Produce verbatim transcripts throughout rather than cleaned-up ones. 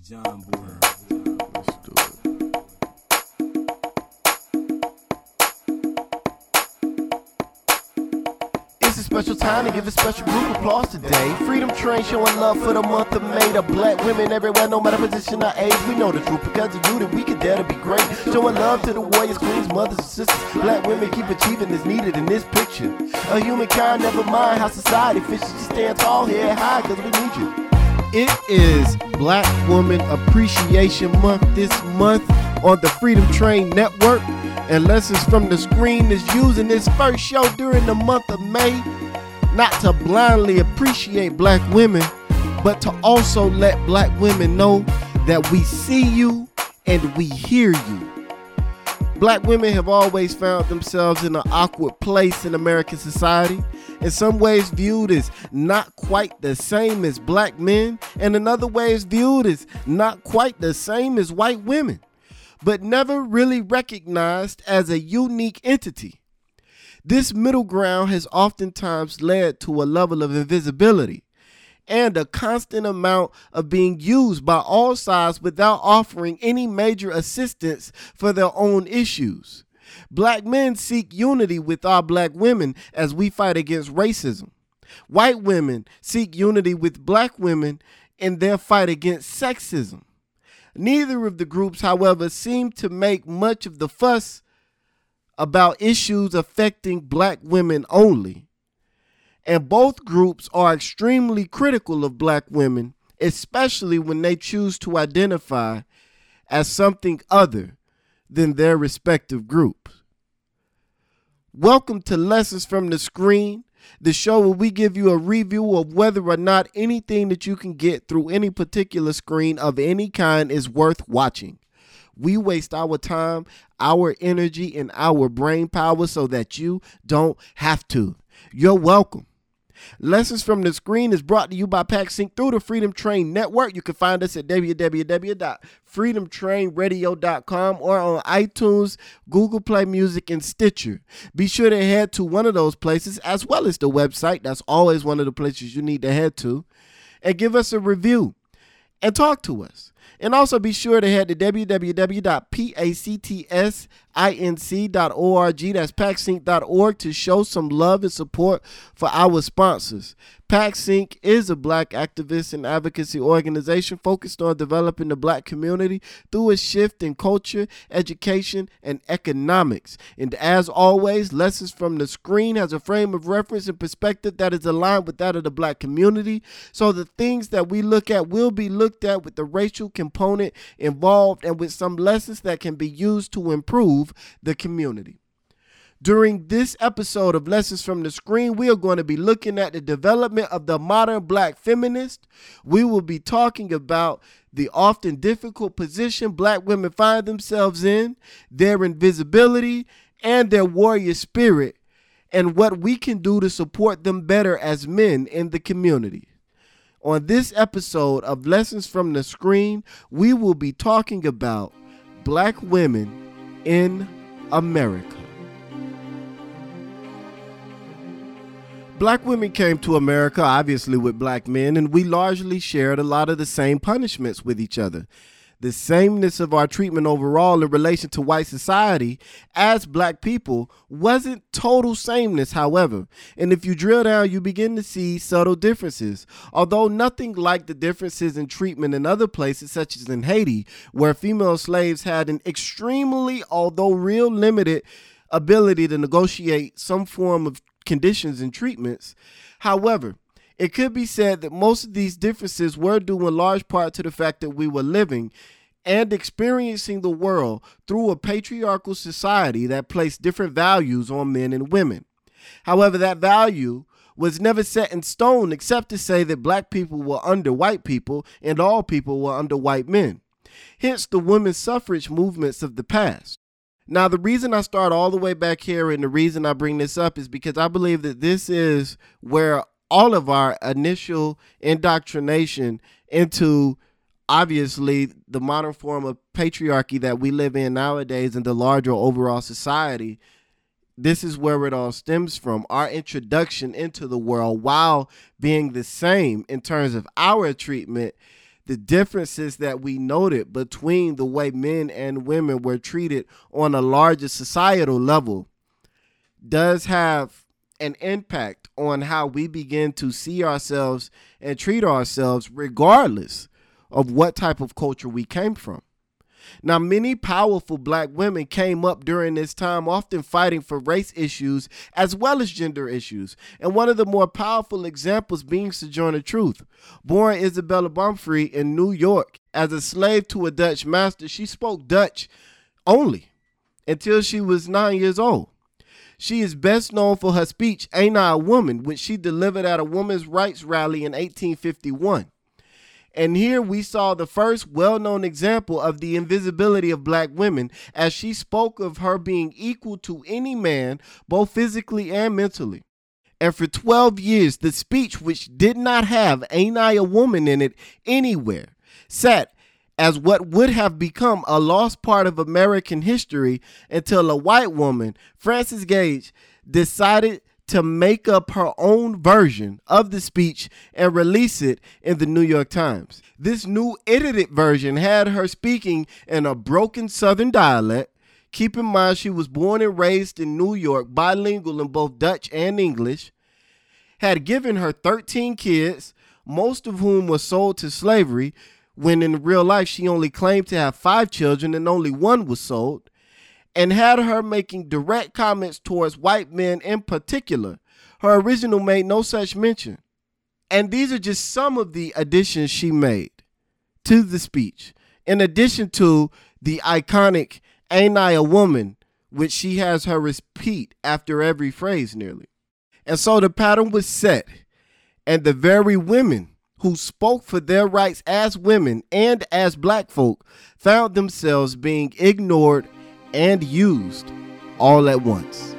John Boy. Let's do it. It's a special time to give a special group applause today. Freedom Train showing love for the month of May. The black women everywhere, no matter position or age. We know the truth because of you that we can dare to be great. Showing love to the warriors, queens, mothers, and sisters. Black women keep achieving is needed in this picture. A humankind, never mind how society fishes. Just stand tall here high because we need you. It is Black Woman Appreciation Month this month on the Freedom Train Network. And Lessons from the Screen is using this first show during the month of May not to blindly appreciate black women, but to also let black women know that we see you and we hear you. Black women have always found themselves in an awkward place in American society, in some ways viewed as not quite the same as black men, and in other ways viewed as not quite the same as white women, but never really recognized as a unique entity. This middle ground has oftentimes led to a level of invisibility and a constant amount of being used by all sides without offering any major assistance for their own issues. Black men seek unity with our black women as we fight against racism. White women seek unity with black women in their fight against sexism. Neither of the groups, however, seem to make much of the fuss about issues affecting black women only. And both groups are extremely critical of black women, especially when they choose to identify as something other than their respective groups. Welcome to Lessons from the Screen, the show where we give you a review of whether or not anything that you can get through any particular screen of any kind is worth watching. We waste our time, our energy, and our brain power so that you don't have to. You're welcome. Lessons from the Screen is brought to you by PackSync through the Freedom Train Network. You can find us at w w w dot freedom train radio dot com or on iTunes, Google Play Music, and Stitcher. Be sure to head to one of those places as well as the website. That's always one of the places you need to head to. And give us a review and talk to us. And also be sure to head to w w w dot pactsinc dot org. That's packsync dot org to show some love and support for our sponsors. PackSync is a black activist and advocacy organization focused on developing the black community through a shift in culture, education, and economics. And as always, Lessons from the Screen has a frame of reference and perspective that is aligned with that of the black community. So the things that we look at will be looked at with the racial component involved and with some lessons that can be used to improve the community. During this episode of Lessons from the Screen, we are going to be looking at the development of the modern black feminist. We will be talking about the often difficult position black women find themselves in, their invisibility, and their warrior spirit, and what we can do to support them better as men in the community. On this episode of Lessons from the Screen, we will be talking about black women in America. Black women came to America, obviously, with black men, and we largely shared a lot of the same punishments with each other. The sameness of our treatment overall in relation to white society as black people wasn't total sameness, however. And if you drill down, you begin to see subtle differences. Although nothing like the differences in treatment in other places, such as in Haiti, where female slaves had an extremely, although real limited, ability to negotiate some form of conditions and treatments. However, it could be said that most of these differences were due in large part to the fact that we were living and experiencing the world through a patriarchal society that placed different values on men and women. However, that value was never set in stone except to say that black people were under white people and all people were under white men. Hence the women's suffrage movements of the past. Now, the reason I start all the way back here and the reason I bring this up is because I believe that this is where all of our initial indoctrination into, obviously, the modern form of patriarchy that we live in nowadays in the larger overall society, this is where it all stems from. Our introduction into the world, while being the same in terms of our treatment, the differences that we noted between the way men and women were treated on a larger societal level does have an impact on how we begin to see ourselves and treat ourselves regardless of what type of culture we came from. Now, many powerful black women came up during this time, often fighting for race issues as well as gender issues. And one of the more powerful examples being Sojourner Truth. Born Isabella Baumfree in New York as a slave to a Dutch master, she spoke Dutch only until she was nine years old. She is best known for her speech, Ain't I a Woman, which she delivered at a women's rights rally in eighteen fifty-one. And here we saw the first well-known example of the invisibility of black women, as she spoke of her being equal to any man, both physically and mentally. And for twelve years, the speech, which did not have Ain't I a Woman in it anywhere, sat as what would have become a lost part of American history until a white woman, Frances Gage, decided to make up her own version of the speech and release it in the New York Times. This new edited version had her speaking in a broken Southern dialect. Keep in mind, she was born and raised in New York, bilingual in both Dutch and English, had given her thirteen kids, most of whom were sold to slavery, when in real life she only claimed to have five children and only one was sold, and had her making direct comments towards white men in particular. Her original made no such mention. And these are just some of the additions she made to the speech, in addition to the iconic Ain't I a Woman, which she has her repeat after every phrase nearly. And so the pattern was set, and the very women who spoke for their rights as women and as black folk found themselves being ignored and used all at once.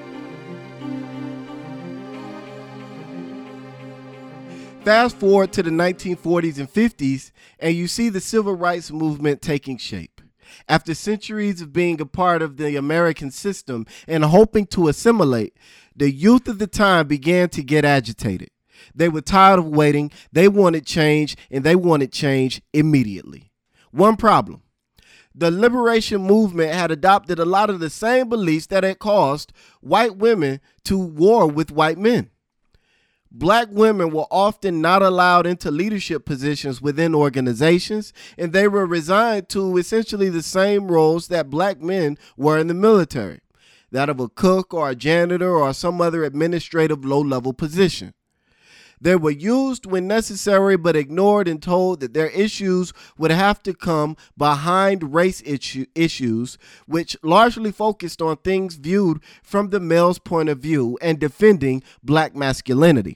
Fast forward to the nineteen forties and fifties, and you see the civil rights movement taking shape. After centuries of being a part of the American system and hoping to assimilate, the youth of the time began to get agitated. They were tired of waiting, they wanted change, and they wanted change immediately. One problem: the liberation movement had adopted a lot of the same beliefs that had caused white women to war with white men. Black women were often not allowed into leadership positions within organizations, and they were resigned to essentially the same roles that black men were in the military, that of a cook or a janitor or some other administrative low-level position. They were used when necessary, but ignored and told that their issues would have to come behind race issue, issues, which largely focused on things viewed from the male's point of view and defending black masculinity.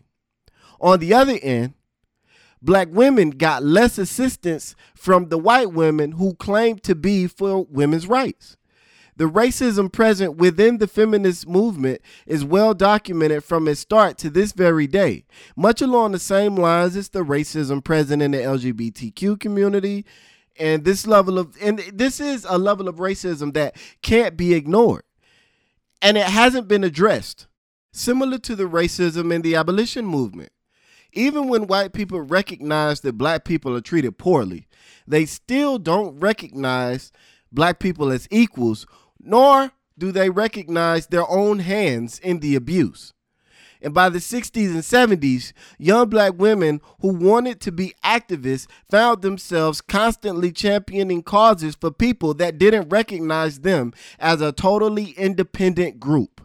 On the other end, black women got less assistance from the white women who claimed to be for women's rights. The racism present within the feminist movement is well documented from its start to this very day, much along the same lines as the racism present in the L G B T Q community. And this level of, and this is a level of racism that can't be ignored. And it hasn't been addressed, similar to the racism in the abolition movement. Even when white people recognize that black people are treated poorly, they still don't recognize black people as equals, nor do they recognize their own hands in the abuse. And by the sixties and seventies, young black women who wanted to be activists found themselves constantly championing causes for people that didn't recognize them as a totally independent group.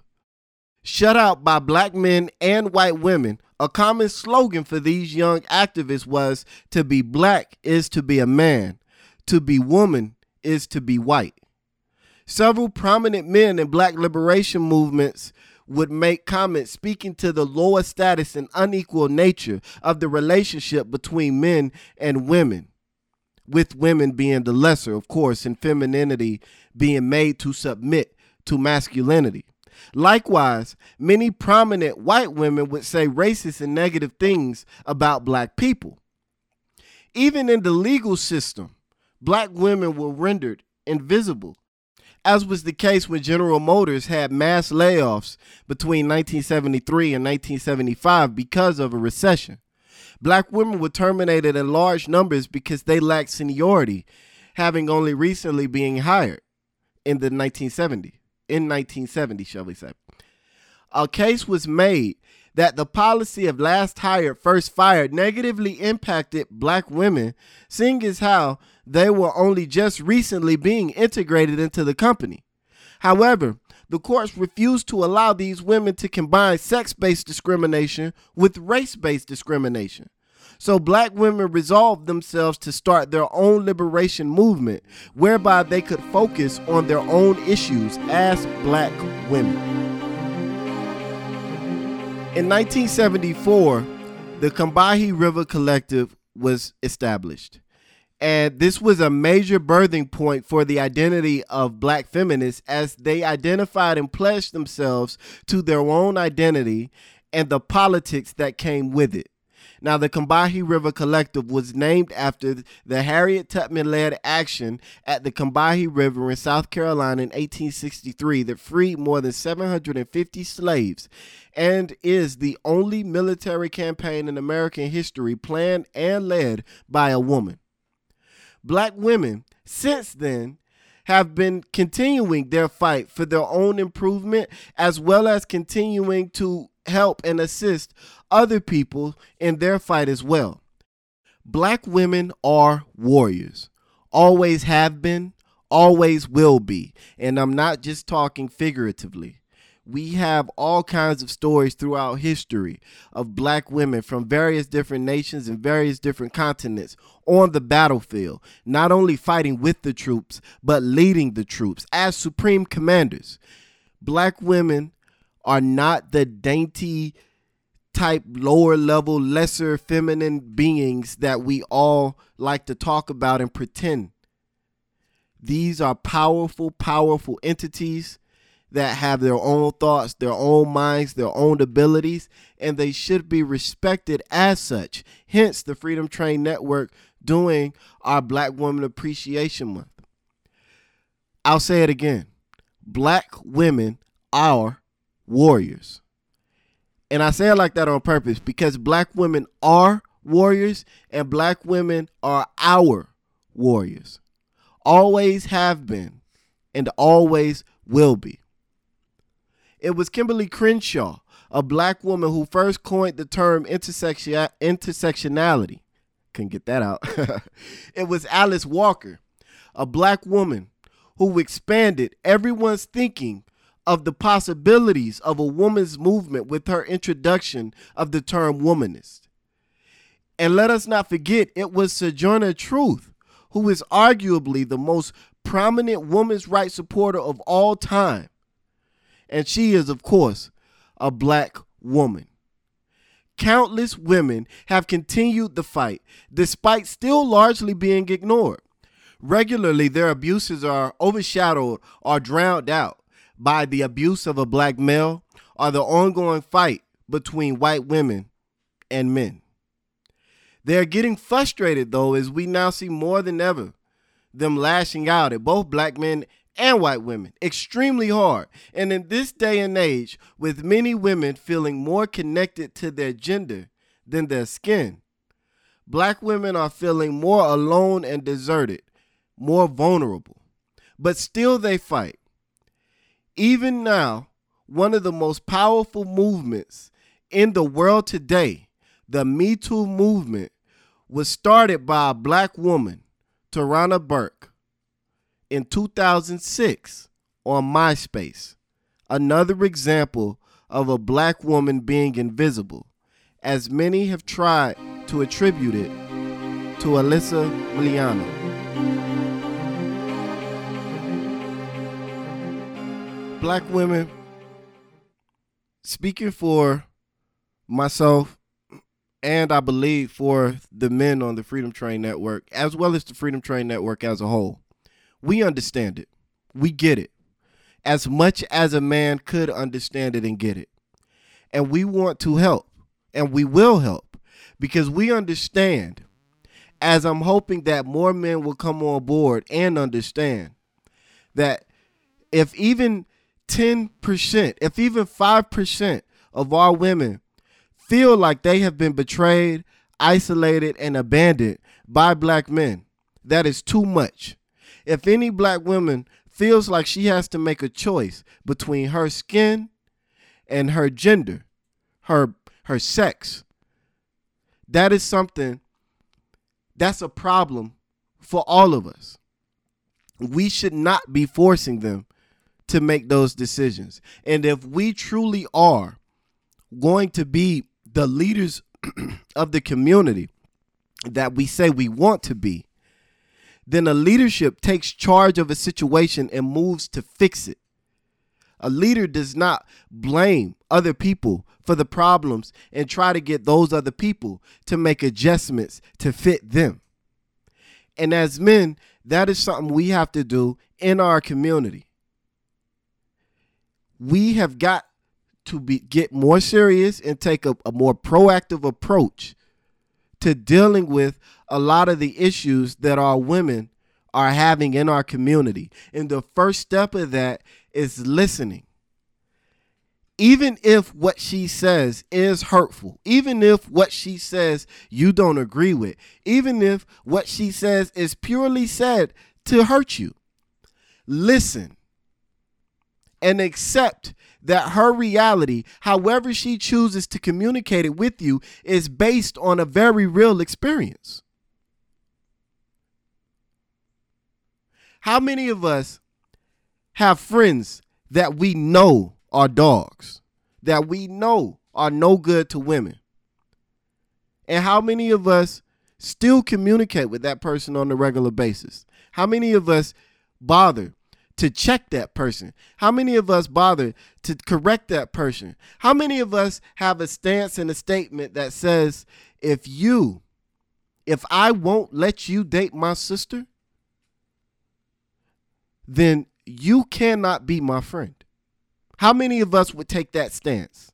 Shut out by black men and white women, a common slogan for these young activists was, to be black is to be a man, to be woman is to be white. Several prominent men in black liberation movements would make comments speaking to the lower status and unequal nature of the relationship between men and women, with women being the lesser, of course, and femininity being made to submit to masculinity. Likewise, many prominent white women would say racist and negative things about black people. Even in the legal system, black women were rendered invisible, as was the case when General Motors had mass layoffs between nineteen seventy-three and nineteen seventy-five because of a recession. Black women were terminated in large numbers because they lacked seniority, having only recently being hired in the nineteen seventies. In nineteen seventy, shall we say. A case was made that the policy of last hired, first fired negatively impacted black women, seeing as how they were only just recently being integrated into the company. However, the courts refused to allow these women to combine sex-based discrimination with race-based discrimination. So black women resolved themselves to start their own liberation movement, whereby they could focus on their own issues as black women. In nineteen seventy-four, the Combahee River Collective was established. And this was a major birthing point for the identity of black feminists, as they identified and pledged themselves to their own identity and the politics that came with it. Now, the Combahee River Collective was named after the Harriet Tubman-led action at the Combahee River in South Carolina in eighteen sixty-three that freed more than seven hundred fifty slaves, and is the only military campaign in American history planned and led by a woman. Black women, since then, have been continuing their fight for their own improvement, as well as continuing to help and assist other people in their fight as well. Black women are warriors, always have been, always will be, and I'm not just talking figuratively. We have all kinds of stories throughout history of black women from various different nations and various different continents on the battlefield, not only fighting with the troops, but leading the troops as supreme commanders. Black women are not the dainty type, lower level, lesser feminine beings that we all like to talk about and pretend. These are powerful, powerful entities that have their own thoughts, their own minds, their own abilities, and they should be respected as such. Hence, the Freedom Train Network doing our Black Women Appreciation Month. I'll say it again. Black women are warriors. And I say it like that on purpose because black women are warriors and black women are our warriors. Always have been and always will be. It was Kimberly Crenshaw, a black woman, who first coined the term intersection intersectionality. Couldn't get that out. It was Alice Walker, a black woman, who expanded everyone's thinking of the possibilities of a woman's movement with her introduction of the term womanist. And let us not forget, it was Sojourner Truth, who is arguably the most prominent women's rights supporter of all time. And she is, of course, a black woman. Countless women have continued the fight, despite still largely being ignored. Regularly, their abuses are overshadowed or drowned out by the abuse of a black male or the ongoing fight between white women and men. They're getting frustrated, though, as we now see more than ever them lashing out at both black men and white women extremely hard. And in this day and age, with many women feeling more connected to their gender than their skin, black women are feeling more alone and deserted, more vulnerable. But still they fight. Even now, one of the most powerful movements in the world today, the Me Too movement, was started by a black woman, Tarana Burke, in two thousand six on MySpace. Another example of a black woman being invisible, as many have tried to attribute it to Alyssa Milano. Black women, speaking for myself and I believe for the men on the Freedom Train Network, as well as the Freedom Train Network as a whole, we understand it. We get it. As much as a man could understand it and get it. And we want to help. And we will help. Because we understand, as I'm hoping that more men will come on board and understand, that if even ten percent, if even five percent of our women feel like they have been betrayed, isolated and abandoned by black men. That is too much. If any black woman feels like she has to make a choice between her skin and her gender, her her sex, that is something, that's a problem for all of us. We should not be forcing them to make those decisions. And if we truly are going to be the leaders of the community that we say we want to be, then a leadership takes charge of a situation and moves to fix it. A leader does not blame other people for the problems and try to get those other people to make adjustments to fit them. And as men, that is something we have to do in our community. We have got to be get more serious and take a, a more proactive approach to dealing with a lot of the issues that our women are having in our community. And the first step of that is listening. Even if what she says is hurtful, even if what she says you don't agree with, even if what she says is purely said to hurt you, listen and accept that her reality, however she chooses to communicate it with you, is based on a very real experience. How many of us have friends that we know are dogs, that we know are no good to women? And how many of us still communicate with that person on a regular basis? How many of us bother to check that person? How many of us bother to correct that person? How many of us have a stance and a statement that says, if you, if I won't let you date my sister, then you cannot be my friend? How many of us would take that stance?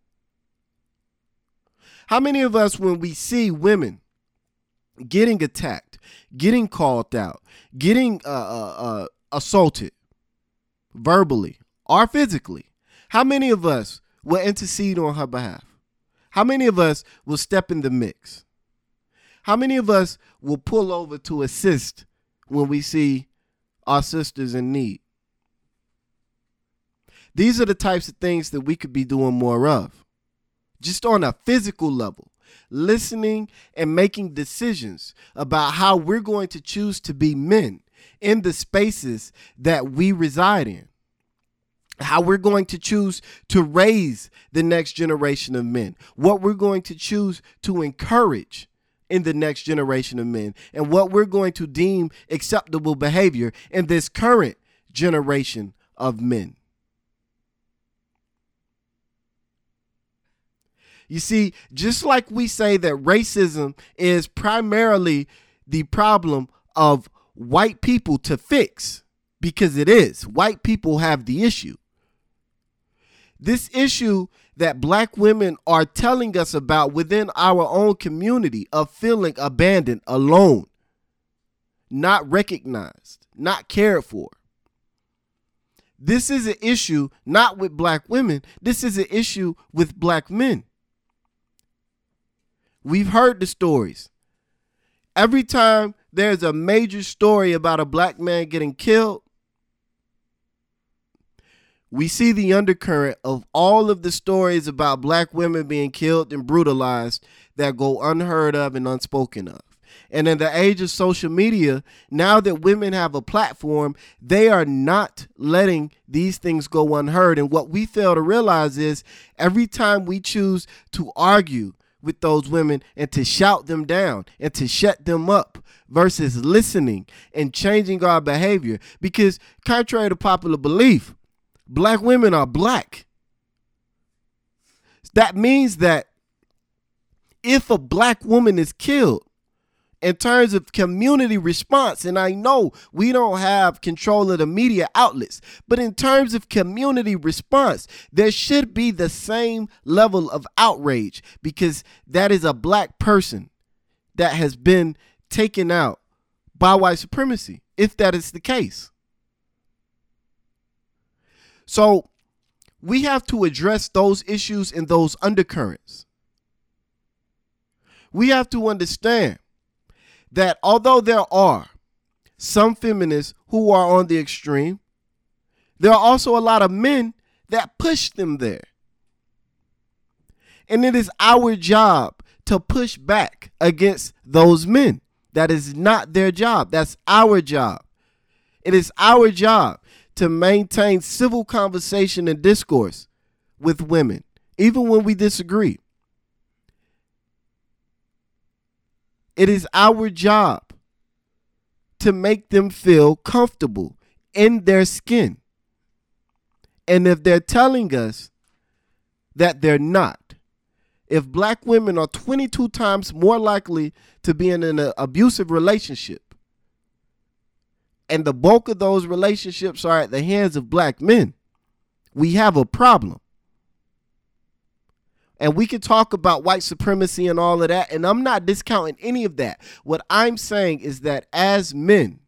How many of us, when we see women getting attacked, getting called out, getting uh, uh, uh, assaulted verbally or physically, how many of us will intercede on her behalf? How many of us will step in the mix? How many of us will pull over to assist when we see our sisters in need? These are the types of things that we could be doing more of, just on a physical level, listening and making decisions about how we're going to choose to be men in the spaces that we reside in, how we're going to choose to raise the next generation of men, what we're going to choose to encourage in the next generation of men, and what we're going to deem acceptable behavior in this current generation of men. You see, just like we say that racism is primarily the problem of white people to fix, because it is. White people have the issue. This issue that black women are telling us about within our own community of feeling abandoned, alone, not recognized, not cared for. This is an issue not with black women. This is an issue with black men. We've heard the stories. Every time there's a major story about a black man getting killed, we see the undercurrent of all of the stories about black women being killed and brutalized that go unheard of and unspoken of. And in the age of social media, now that women have a platform, they are not letting these things go unheard. And what we fail to realize is every time we choose to argue with those women and to shout them down and to shut them up versus listening and changing our behavior, because contrary to popular belief, black women are black. That means that if a black woman is killed, in terms of community response, and I know we don't have control of the media outlets, but in terms of community response, there should be the same level of outrage, because that is a black person that has been taken out by white supremacy, if that is the case. So we have to address those issues and those undercurrents. we have to understand that although there are some feminists who are on the extreme, there are also a lot of men that push them there. And it is our job to push back against those men. That is not their job. That's our job. It is our job to maintain civil conversation and discourse with women, even when we disagree. It is our job to make them feel comfortable in their skin. And if they're telling us that they're not, if black women are twenty-two times more likely to be in an abusive relationship, and the bulk of those relationships are at the hands of black men, we have a problem. And we can talk about white supremacy and all of that, and I'm not discounting any of that. What I'm saying is that as men,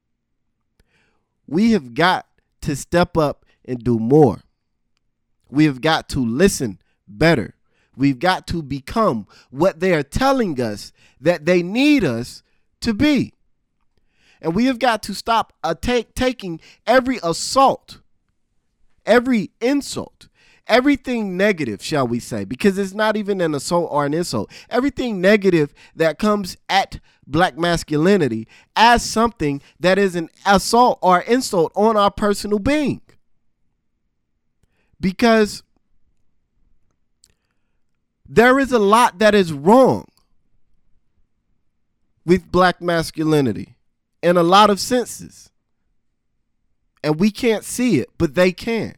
we have got to step up and do more. We have got to listen better. We've got to become what they are telling us that they need us to be. And we have got to stop uh, take, taking every assault, every insult, everything negative, shall we say, because it's not even an assault or an insult. Everything negative that comes at black masculinity as something that is an assault or insult on our personal being. Because there is a lot that is wrong with black masculinity in a lot of senses. And we can't see it, but they can.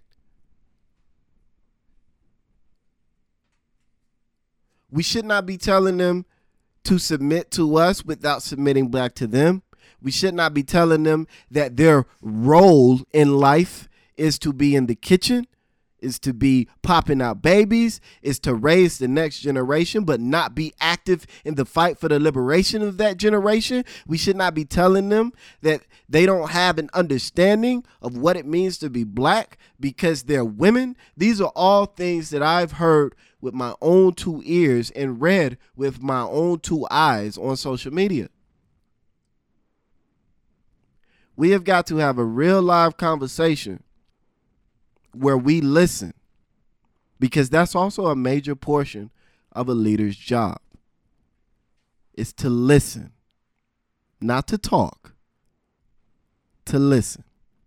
We should not be telling them to submit to us without submitting back to them. We should not be telling them that their role in life is to be in the kitchen, is to be popping out babies, is to raise the next generation, but not be active in the fight for the liberation of that generation. We should not be telling them that they don't have an understanding of what it means to be black because they're women. These are all things that I've heard with my own two ears and read with my own two eyes on social media. We have got to have a real live conversation where we listen, because that's also a major portion of a leader's job, is to listen, not to talk, to listen.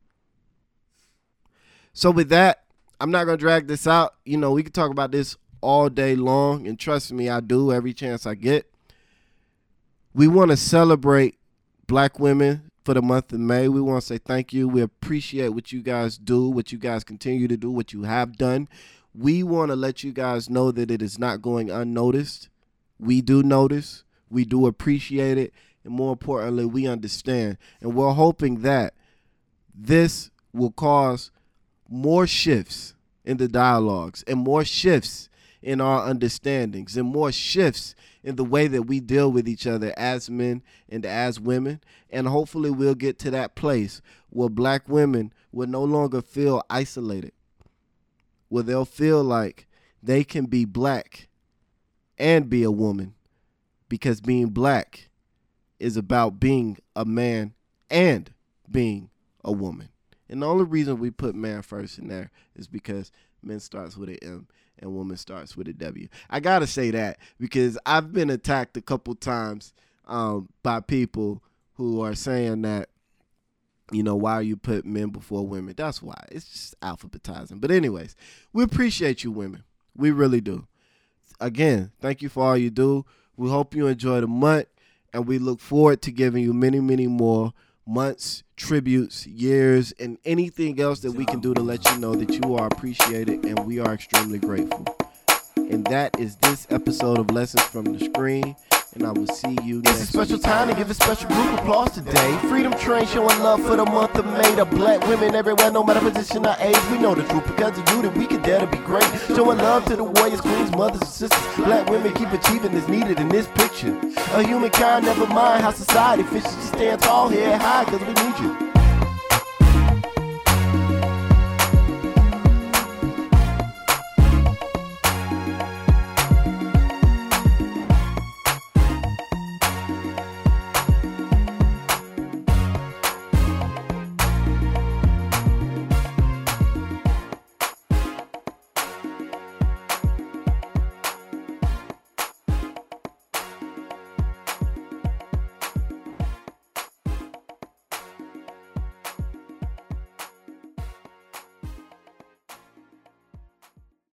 So with that, I'm not going to drag this out. You know, we could talk about this all day long, and trust me, I do every chance I get. We want to celebrate black women for the month of May. We want to say thank you. We appreciate what you guys do, what you guys continue to do, what you have done. We want to let you guys know that it is not going unnoticed. We do notice. We do appreciate it. And more importantly, we understand. And we're hoping that this will cause more shifts in the dialogues and more shifts in our understandings and more shifts in the way that we deal with each other as men and as women. And hopefully we'll get to that place where black women will no longer feel isolated, where they'll feel like they can be black and be a woman, because being black is about being a man and being a woman. And the only reason we put man first in there is because men starts with an M and woman starts with a W. I got to say that because I've been attacked a couple times um, by people who are saying that, you know, why you put men before women? That's why. It's just alphabetizing. But anyways, we appreciate you women. We really do. Again, thank you for all you do. We hope you enjoy the month, and we look forward to giving you many, many more months, tributes, years, and anything else that we can do to let you know that you are appreciated and we are extremely grateful. And that is this episode of Lessons from the Screen, and I will see you next week. It's a special time to give a special group applause today. Freedom Train showing love for the month of May to black women everywhere, no matter position or age. We know the truth because of you that we can dare to be great. Showing love to the warriors, queens, mothers, and sisters. Black women keep achieving is needed in this picture. A humankind, never mind how society fishes. Just stand tall here high because we need you.